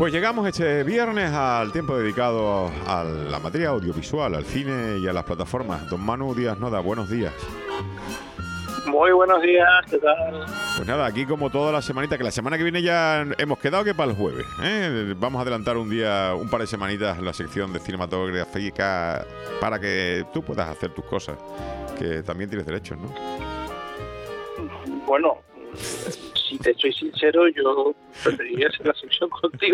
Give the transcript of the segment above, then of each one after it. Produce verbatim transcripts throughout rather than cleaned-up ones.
Pues llegamos este viernes al tiempo dedicado a la materia audiovisual, al cine y a las plataformas. Don Manu Díaz Noda, buenos días. Muy buenos días, ¿qué tal? Pues nada, aquí como toda la semanita, que la semana que viene ya hemos quedado que para el jueves, ¿eh? Vamos a adelantar un día, un par de semanitas la sección de cinematográfica para que tú puedas hacer tus cosas, que también tienes derechos, ¿no? Bueno, si te soy sincero, yo preferiría hacer la sección contigo,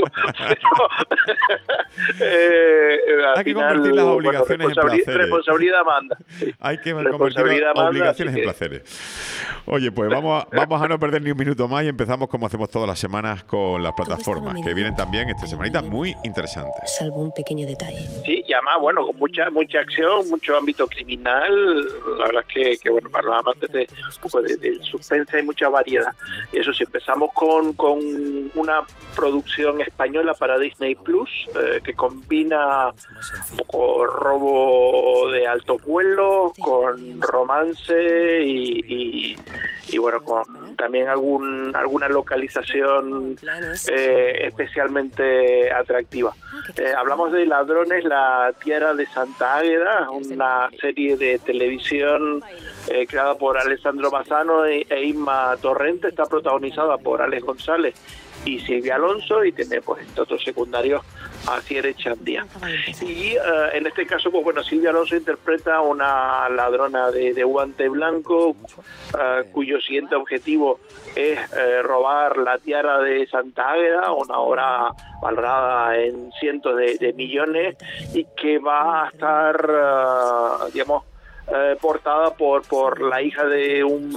pero eh, hay que final, convertir las obligaciones bueno, en placeres. Responsabilidad manda. Sí. Hay que convertir las manda, obligaciones que... en placeres. Oye, pues vamos a, vamos a no perder ni un minuto más y empezamos como hacemos todas las semanas con las plataformas, que vienen también esta semanita muy interesantes. Salvo un pequeño detalle. Sí, y además, bueno, con mucha mucha acción, mucho ámbito criminal. La verdad es que, que bueno, para los amantes de, un poco de, de suspense hay mucha variedad. Y eso sí, empezamos con, con una producción española para Disney Plus, eh, que combina un poco robo de alto vuelo con romance y, y, y bueno, con también algún alguna localización eh, especialmente atractiva. Eh, hablamos de Ladrones, la tierra de Santa Águeda, una serie de televisión eh, creada por Alessandro Bassano e, e Inma Torrente. Está protagonizada por Alex González y Silvia Alonso, y tiene pues otros secundarios a Asier Echandía. Y uh, en este caso, pues bueno, Silvia Alonso interpreta a una ladrona de, de guante blanco, uh, cuyo siguiente objetivo es uh, robar la tiara de Santa Águeda, una obra valorada en cientos de, de millones, y que va a estar, uh, digamos, Eh, portada por por la hija de un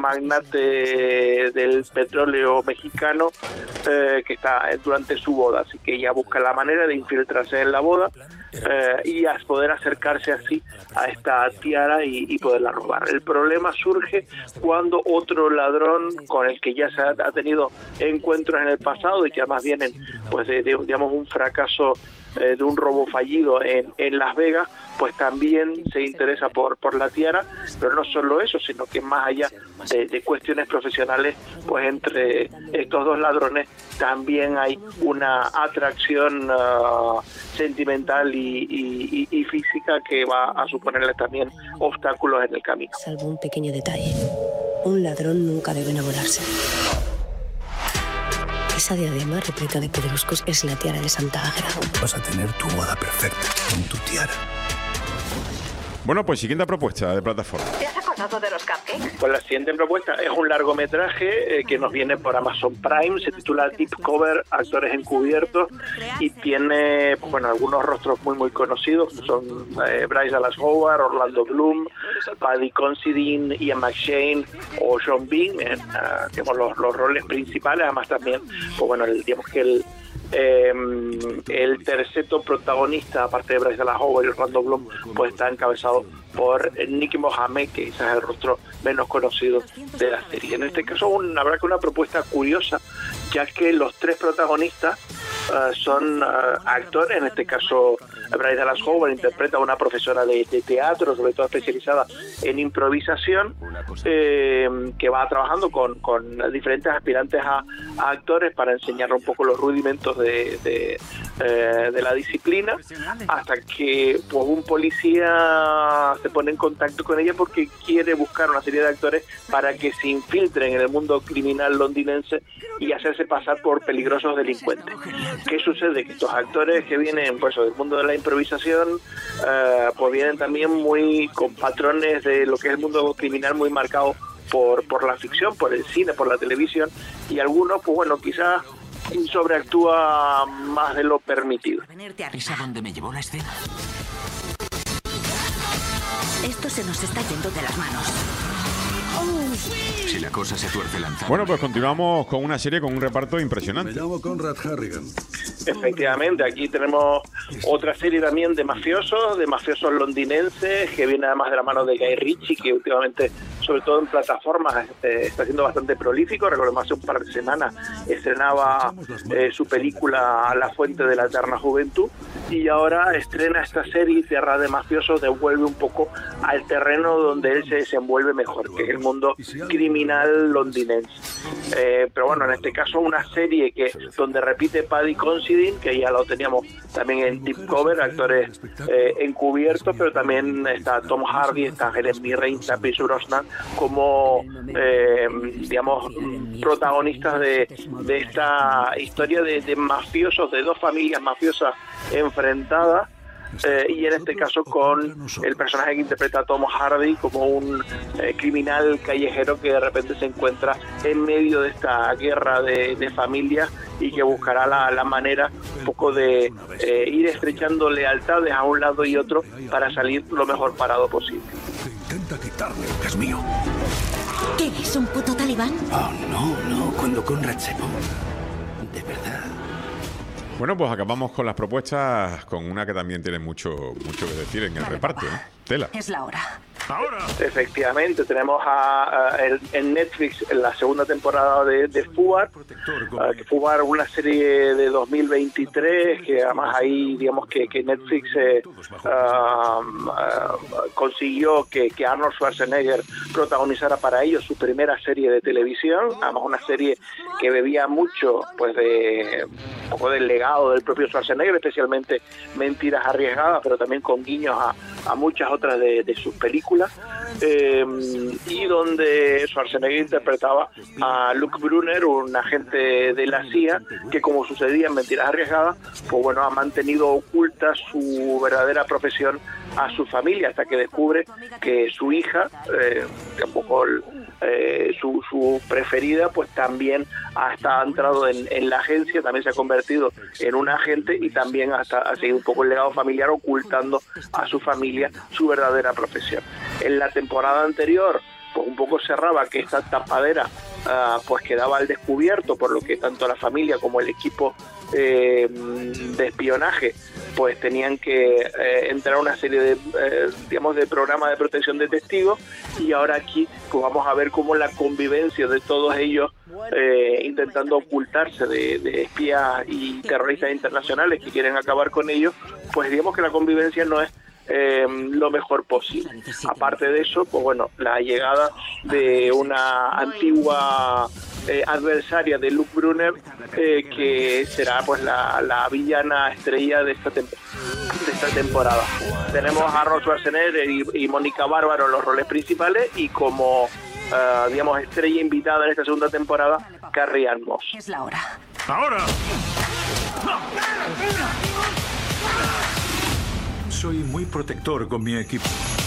magnate del petróleo mexicano eh, que está durante su boda, así que ella busca la manera de infiltrarse en la boda eh, y a poder acercarse así a esta tiara y, y poderla robar. El problema surge cuando otro ladrón con el que ya se ha, ha tenido encuentros en el pasado y que además vienen pues de, de digamos un fracaso eh, de un robo fallido en, en Las Vegas, pues también se interesa por por la tiara, pero no solo eso, sino que más allá de, de cuestiones profesionales, pues entre estos dos ladrones también hay una atracción uh, sentimental y, y, y física que va a suponerle también obstáculos en el camino. Salvo un pequeño detalle, un ladrón nunca debe enamorarse. Esa diadema repleta de pedruscos es la tiara de Santa Águeda. Vas a tener tu boda perfecta con tu tiara. Bueno, pues siguiente propuesta de plataforma. ¿Te has acordado de los cupcakes? Pues la siguiente propuesta es un largometraje eh, que nos viene por Amazon Prime, se titula Deep Cover, actores encubiertos, y tiene, pues, bueno, algunos rostros muy muy conocidos, son eh, Bryce Dallas Howard, Orlando Bloom, Paddy Considine, Ian McShane o Sean Bean, en uh, digamos, los, los roles principales. Además también, pues bueno, el, digamos que el Eh, el terceto protagonista, aparte de Bryce Dallas Howard y Orlando Bloom, pues está encabezado por Nicky Mohammed, que quizás es el rostro menos conocido de la serie. En este caso, una, habrá que una propuesta curiosa, ya que los tres protagonistas uh, son uh, actores. En este caso, Bryce Dallas Howard interpreta a una profesora de, de teatro, sobre todo especializada en improvisación, eh, que va trabajando con, con diferentes aspirantes a, a actores para enseñarle un poco los rudimentos de, de, eh, de la disciplina, hasta que pues, un policía se pone en contacto con ella porque quiere buscar una serie de actores para que se infiltren en el mundo criminal londinense y hacerse pasar por peligrosos delincuentes. ¿Qué sucede? Que estos actores que vienen pues del mundo de la improvisación uh, pues vienen también muy con patrones de lo que es el mundo criminal muy marcado por por la ficción, por el cine, por la televisión, y algunos pues bueno, quizás sobreactúa más de lo permitido. Venirte a risa donde me llevó la escena. Esto se nos está yendo de las manos. Si la cosa se tuerce lanzando. Bueno, pues continuamos con una serie con un reparto impresionante. Me llamo Conrad Harrigan. Efectivamente, aquí tenemos otra serie también de mafiosos, de mafiosos londinenses, que viene además de la mano de Guy Ritchie, que últimamente sobre todo en plataformas, eh, está siendo bastante prolífico. Recordemos, hace un par de semanas estrenaba eh, su película La Fuente de la Eterna Juventud, y ahora estrena esta serie Tierra de Mafiosos, devuelve un poco al terreno donde él se desenvuelve mejor, que es el mundo criminal londinense. Eh, pero bueno, en este caso una serie que donde repite Paddy Considine, que ya lo teníamos también en Deep Cover, actores eh, encubiertos, pero también está Tom Hardy, está Jeremy Renner, está Pierce Brosnan como eh, digamos protagonistas de, de esta historia de, de mafiosos, de dos familias mafiosas enfrentadas. Eh, y en este caso con el personaje que interpreta a Tom Hardy como un eh, criminal callejero que de repente se encuentra en medio de esta guerra de, de familias y que buscará la, la manera un poco de eh, ir estrechando lealtades a un lado y otro para salir lo mejor parado posible. Intenta quitarle lo que es mío. ¿Qué es, un puto talibán? Oh, no, no, cuando Conrad se ponga. De verdad. Bueno, pues acabamos con las propuestas, con una que también tiene mucho mucho que decir en el reparto, ¿no? Tela. Es la hora. Ahora. Efectivamente, tenemos a, a el, en Netflix en la segunda temporada de, de Fubar, uh, que Fubar una serie de dos mil veintitrés, que además ahí digamos que, que Netflix eh, uh, uh, consiguió que, que Arnold Schwarzenegger protagonizara para ellos su primera serie de televisión, además una serie que bebía mucho pues de un poco del legado del propio Schwarzenegger, especialmente Mentiras Arriesgadas, pero también con guiños a, a muchas otras de, de sus películas. Eh, y donde Schwarzenegger interpretaba a Luke Brunner, un agente de la C I A que, como sucedía en Mentiras Arriesgadas, pues bueno, ha mantenido oculta su verdadera profesión a su familia hasta que descubre que su hija, eh, tampoco eh, su, su preferida, pues también ha, está, ha entrado en, en la agencia, también se ha convertido en un agente y también hasta ha seguido un poco el legado familiar, ocultando a su familia su verdadera profesión. En la temporada anterior, pues un poco cerraba que esta tapadera uh, pues quedaba al descubierto, por lo que tanto la familia como el equipo eh, de espionaje pues tenían que eh, entrar a una serie de eh, digamos de programas de protección de testigos, y ahora aquí pues vamos a ver cómo la convivencia de todos ellos eh, intentando ocultarse de, de espías y terroristas internacionales que quieren acabar con ellos, pues digamos que la convivencia no es Eh, lo mejor posible. Aparte de eso, pues bueno, la llegada de una antigua eh, adversaria de Luke Brunner, eh, que será pues la, la villana estrella de esta, tem- de esta temporada. Tenemos a Arnold Schwarzenegger y, y Mónica Bárbaro en los roles principales, y como uh, digamos estrella invitada en esta segunda temporada, Carrie Ann Moss. Es la hora. Ahora. Soy muy protector con mi equipo.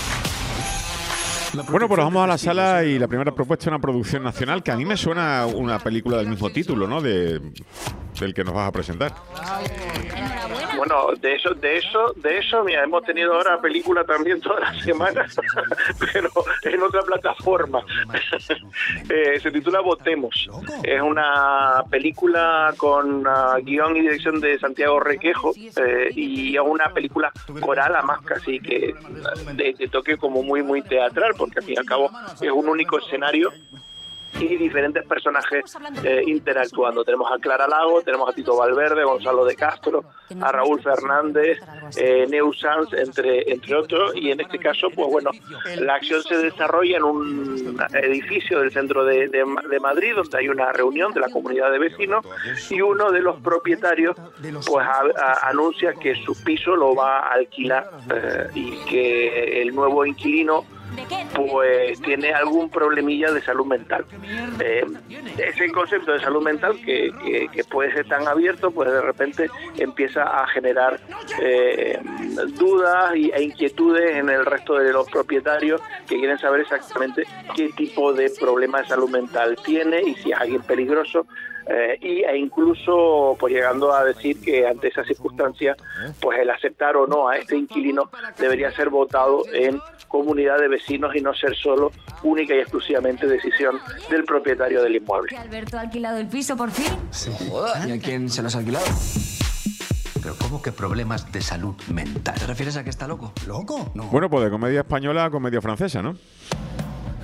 Bueno, pues vamos a la sala y la primera propuesta es una producción nacional que a mí me suena una película del mismo título, ¿no? De, del que nos vas a presentar. Bueno, de eso, de eso, de eso, mira, hemos tenido ahora película también toda la semana, pero en otra plataforma. eh, se titula Votemos. Es una película con uh, guión y dirección de Santiago Requejo, eh, y es una película coral, además casi que de, de toque como muy, muy teatral, porque al fin y al cabo es un único escenario y diferentes personajes eh, interactuando. Tenemos a Clara Lago, tenemos a Tito Valverde, Gonzalo de Castro, a Raúl Fernández, eh, Neu Sanz, entre, entre otros, y en este caso, pues bueno, la acción se desarrolla en un edificio del centro de, de, de Madrid, donde hay una reunión de la comunidad de vecinos, y uno de los propietarios pues a, a, anuncia que su piso lo va a alquilar, eh, y que el nuevo inquilino pues tiene algún problemilla de salud mental. Eh, ese concepto de salud mental que, que, que puede ser tan abierto, pues de repente empieza a generar eh, dudas y, e inquietudes en el resto de los propietarios, que quieren saber exactamente qué tipo de problema de salud mental tiene y si es alguien peligroso. Eh, y, e incluso pues llegando a decir que ante esa circunstancia pues el aceptar o no a este inquilino debería ser votado en comunidad de vecinos y no ser solo única y exclusivamente decisión del propietario del inmueble. ¿Alberto ha alquilado el piso por fin? Sí. ¿Y a quién se los ha alquilado? ¿Pero cómo que problemas de salud mental? ¿Te refieres a que está loco? ¿Loco? No. Bueno, pues de comedia española a comedia francesa, ¿no?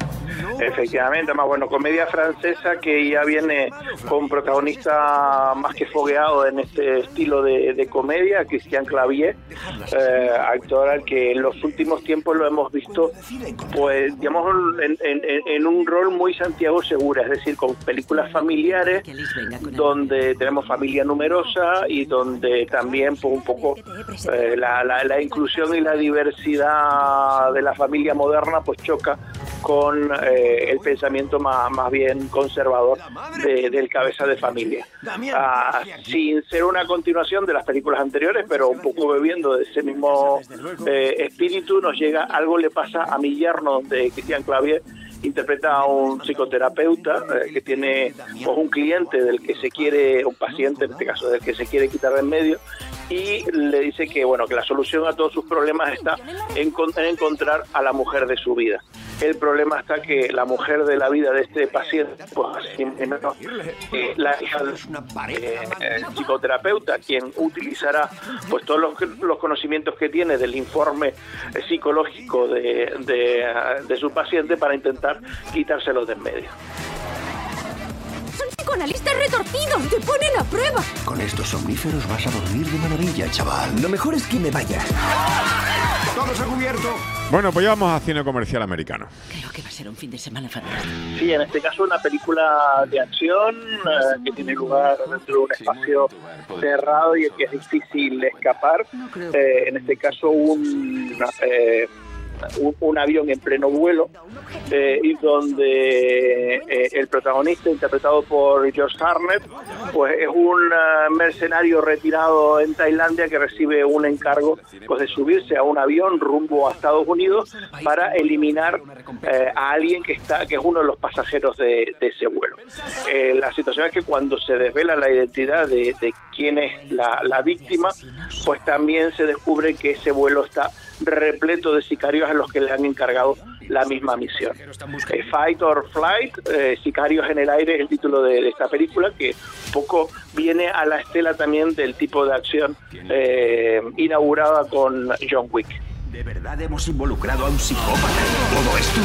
Efectivamente, más bueno, comedia francesa que ya viene con protagonista más que fogueado en este estilo de, de comedia, Christian Clavier, eh, actor al que en los últimos tiempos lo hemos visto, pues digamos, en, en, en un rol muy Santiago Segura, es decir, con películas familiares donde tenemos familia numerosa y donde también pues, un poco eh, la, la, la inclusión y la diversidad de la familia moderna pues choca con eh, el pensamiento más, más bien conservador de, del cabeza de familia. Ah, sin ser una continuación de las películas anteriores, pero un poco bebiendo de ese mismo eh, espíritu, nos llega Algo le pasa a mi yerno, donde Christian Clavier interpreta a un psicoterapeuta eh, que tiene pues, un cliente del que se quiere, un paciente en este caso, del que se quiere quitar de en medio, y le dice que bueno que la solución a todos sus problemas está en, en encontrar a la mujer de su vida. El problema está que la mujer de la vida de este paciente, pues menos eh, la hija del eh, eh, psicoterapeuta, quien utilizará pues todos los, los conocimientos que tiene del informe eh, psicológico de, de, de su paciente para intentar quitárselos de en medio. Son psicoanalistas retorcidos, te ponen a prueba. Con estos somníferos vas a dormir de maravilla, chaval. Lo mejor es que me vaya. ¡Todos a cubierto! Bueno, pues ya vamos a cine comercial americano. Creo que va a ser un fin de semana fantástico. Sí, en este caso una película de acción eh, que tiene lugar dentro de un espacio cerrado y el que es difícil escapar. Eh, en este caso un... Eh, Un, un avión en pleno vuelo eh, y donde eh, el protagonista, interpretado por Josh Hartnett, pues es un uh, mercenario retirado en Tailandia que recibe un encargo pues de subirse a un avión rumbo a Estados Unidos para eliminar eh, a alguien que está que es uno de los pasajeros de, de ese vuelo. Eh, la situación es que cuando se desvela la identidad de, de quién es la, la víctima, pues también se descubre que ese vuelo está repleto de sicarios a los que le han encargado la misma misión. Eh, Fight or Flight, eh, Sicarios en el aire, es el título de, de esta película, que un poco viene a la estela también del tipo de acción eh, inaugurada con John Wick. ¿De verdad hemos involucrado a un psicópata en todo esto?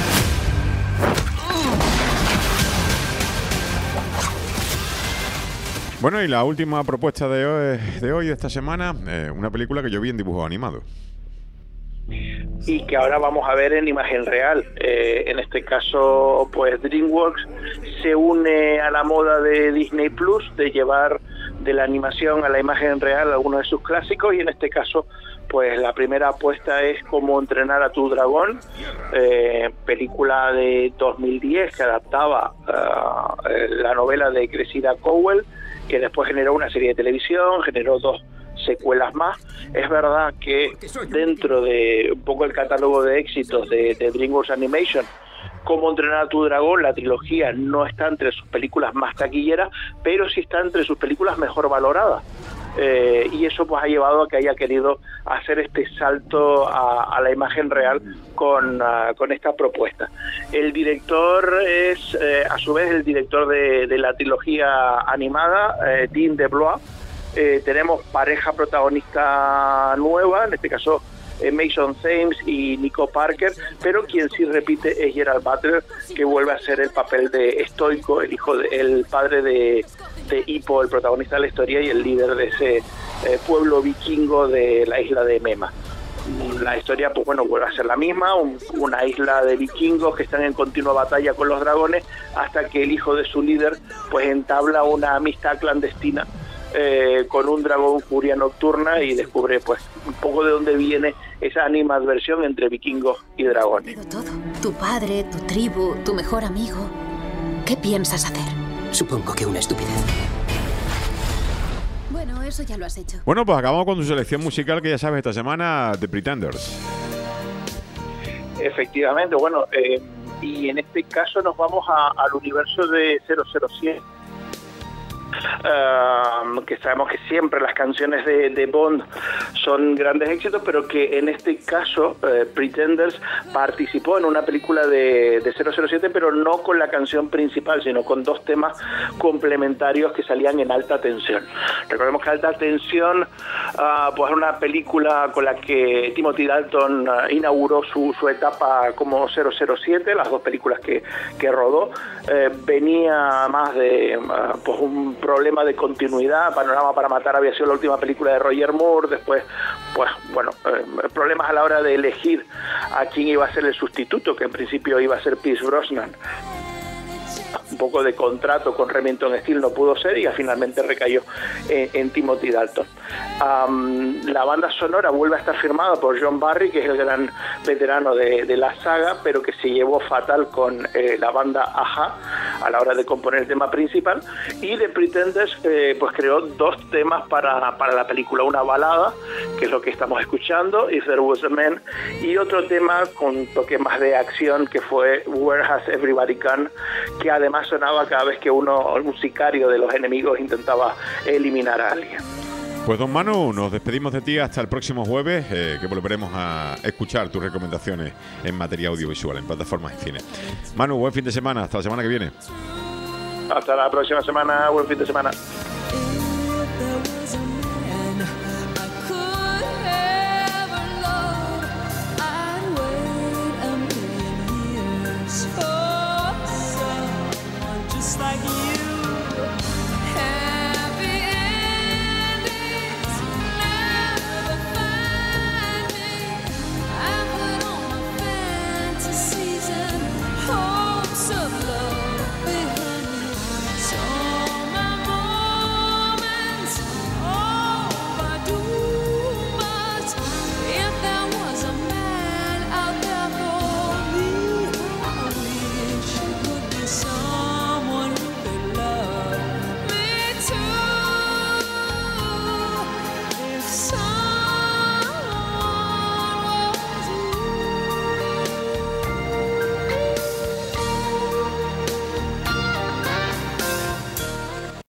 Bueno, y la última propuesta de hoy, de hoy, de esta semana, eh, una película que yo vi en dibujo animado. Y que ahora vamos a ver en imagen real. Eh, en este caso, pues DreamWorks se une a la moda de Disney Plus de llevar de la animación a la imagen real algunos de sus clásicos, y en este caso, pues la primera apuesta es Cómo entrenar a tu dragón, eh, película de dos mil diez que adaptaba uh, la novela de Cressida Cowell, que después generó una serie de televisión, generó dos secuelas más. Es verdad que dentro de un poco el catálogo de éxitos de, de DreamWorks Animation, Cómo entrenar a tu dragón, la trilogía no está entre sus películas más taquilleras, pero sí está entre sus películas mejor valoradas. Eh, y eso pues ha llevado a que haya querido hacer este salto a, a la imagen real con, uh, con esta propuesta. El director es eh, a su vez el director de, de la trilogía animada, eh, Dean DeBlois. Eh, tenemos pareja protagonista nueva, en este caso eh, Mason Thames y Nico Parker, pero quien sí repite es Gerald Butler, que vuelve a hacer el papel de Stoico, el hijo de, el padre de, de Hippo, el protagonista de la historia y el líder de ese eh, pueblo vikingo de la isla de Mema. La historia, pues bueno, vuelve a ser la misma, un, una isla de vikingos que están en continua batalla con los dragones, hasta que el hijo de su líder pues entabla una amistad clandestina Eh, con un dragón furia nocturna y descubre pues un poco de dónde viene esa animadversión entre vikingos y dragones. Todo, tu padre, tu tribu, tu mejor amigo. ¿Qué piensas hacer? Supongo que una estupidez. Bueno, eso ya lo has hecho. Bueno, pues acabamos con tu selección musical, que ya sabes, esta semana, The Pretenders. Efectivamente, bueno, eh, y en este caso nos vamos a, al universo de cero cero siete. uh, que sabemos que siempre las canciones de, de Bond son grandes éxitos, pero que en este caso uh, Pretenders participó en una película de, de cero cero siete, pero no con la canción principal, sino con dos temas complementarios que salían en Alta Tensión. Recordemos que Alta Tensión uh, pues era una película con la que Timothy Dalton uh, inauguró su, su etapa como cero cero siete, las dos películas que, que rodó. Eh, venía más de uh, pues un problema de continuidad. Panorama para matar había sido la última película de Roger Moore, después pues bueno, eh, problemas a la hora de elegir a quién iba a ser el sustituto, que en principio iba a ser Pierce Brosnan. Un poco de contrato con Remington Steele no pudo ser y finalmente recayó en, en Timothy Dalton. Um, la banda sonora vuelve a estar firmada por John Barry, que es el gran veterano de, de la saga, pero que se llevó fatal con eh, la banda Aja a la hora de componer el tema principal. Y The Pretenders eh, pues creó dos temas para, para la película, una balada, que es lo que estamos escuchando, If There Was a Man, y otro tema con un toque más de acción, que fue Where Has Everybody Gone, que además sonaba cada vez que uno, un sicario de los enemigos, intentaba eliminar a alguien. Pues don Manu, nos despedimos de ti hasta el próximo jueves, eh, que volveremos a escuchar tus recomendaciones en materia audiovisual, en plataformas y cine. Manu, buen fin de semana, hasta la semana que viene. Hasta la próxima semana, buen fin de semana.